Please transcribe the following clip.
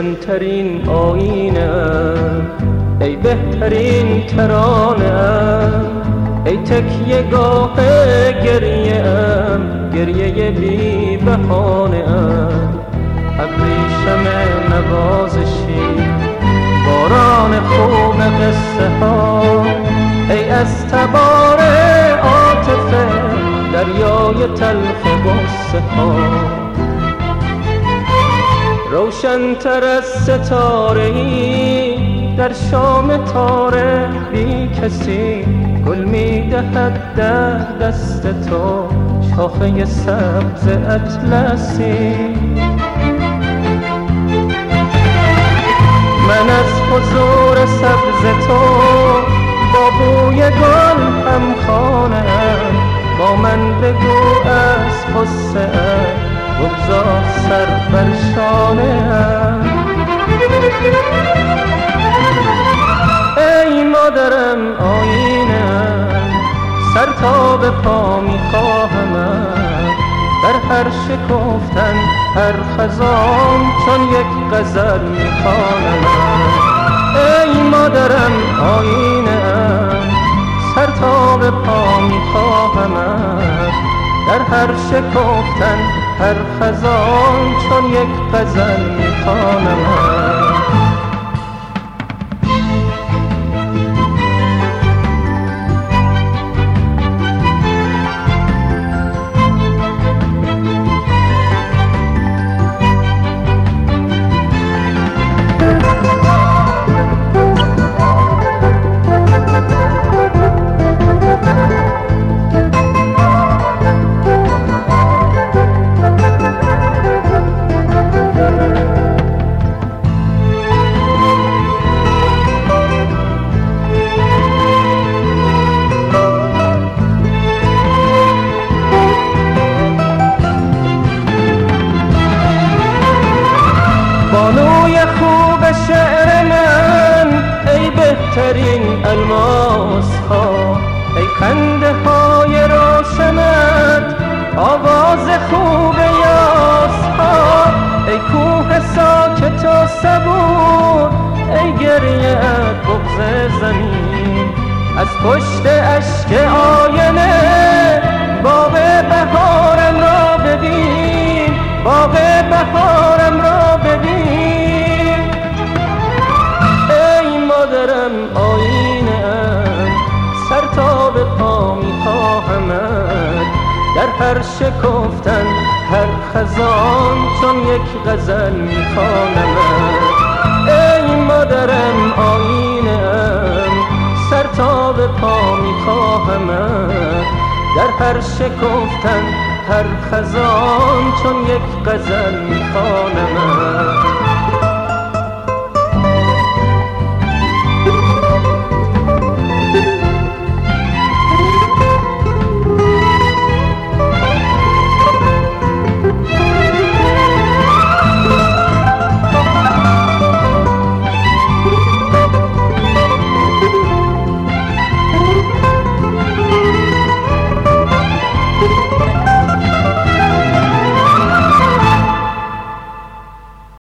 روشنترین آینه، ای بهترین ترانه، ای تکیه گاه گریه ام، گریه بی بهانه ام. ابریشم نوازشی، باران خوب قصه ها، ای از تبار عاطفه دریای تلخ غصه ها. روشن‌تر از ستاره‌ای در شام تاره، بی کسی گل می‌دهد در دست تو، شاخه سبز اطلسی. من از حضور سبز تو با بوی گل همخوانم، با من بگو از غصه بگذار سر بر شانه‌ام. ای مادرم آینه‌ام، سر تا به پا می‌خواهمت، در هر شکفتن هر خزان چون یک غزل می‌خوانمت. ای مادرم آینه‌ام، سر تا به پا می‌خواهمت، در هر شکفتن هر خزان چون یک غزل می‌خوانمت. بانوی خوب شعر من، ای بهترین الماس ها، ای خنده های روشنت، آواز خوب یاس ها، ای کوه ساکت و صبور، ای گریه بغض زمین. از پشت اشک آینه باغ بهارم را ببین، باغ بهارم را ببین. ای مادرم آینه‌ام، سر تا به پا می‌خواهمت، در هر شکفتن هر خزان چون یک غزل می‌خوانمت. ای مادرم آینه‌ام، سر تا به پا می‌خواهمت، در هر شکفتن هر خزان چون یک غزل می‌خوانمت.